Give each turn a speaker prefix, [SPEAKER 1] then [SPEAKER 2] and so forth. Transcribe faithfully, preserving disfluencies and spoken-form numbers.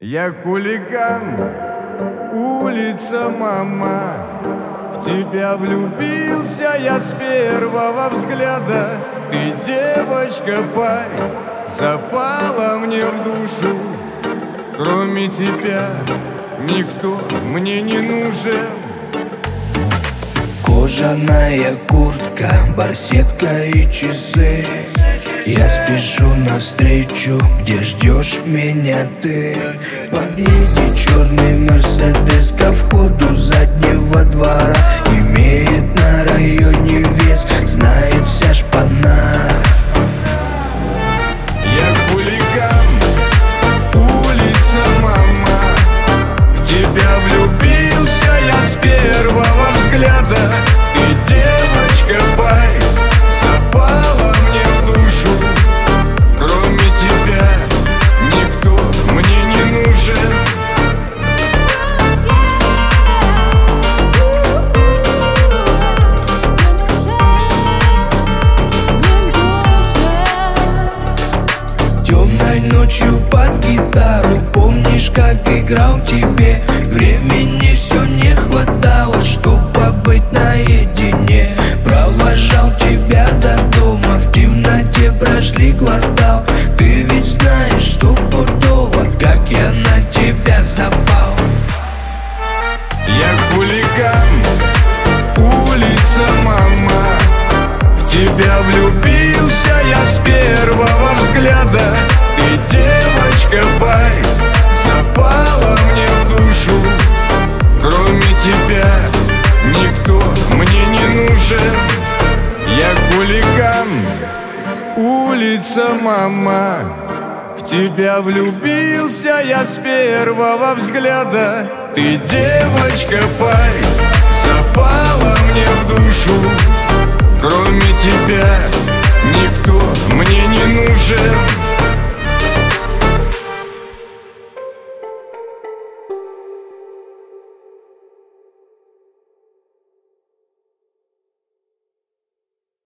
[SPEAKER 1] Я хулиган, улица, мама. В тебя влюбился я с первого взгляда. Ты, девочка, пай, запала мне в душу. Кроме тебя никто мне не нужен.
[SPEAKER 2] Кожаная куртка, барсетка и часы. Я спешу навстречу, где ждешь меня ты. Подъедет черный мерседес ко входу заднего двора. Имеет на районе вес, знает вся шпана.
[SPEAKER 1] Я хулиган, улица, мама. В тебя влюбился я с первого взгляда. Ты, девочка, пай, запала мне в душу. Кроме тебя никто мне не нужен.
[SPEAKER 2] Темной ночью под гитару, помнишь, как играл тебе? Времени все не хватало, чтоб побыть наедине. Провожал тебя до дома, в темноте прошли квартал. Ты ведь знаешь, что пудово, как я на тебя запал.
[SPEAKER 1] Я хулиган, улица, мама. В тебя влюбился я с первого взгляда. Ты, девочка, пай, запала мне в душу. Кроме тебя никто мне не нужен. Я хулиган, улица, мама. В тебя влюбился я с первого взгляда. Ты, девочка, пай,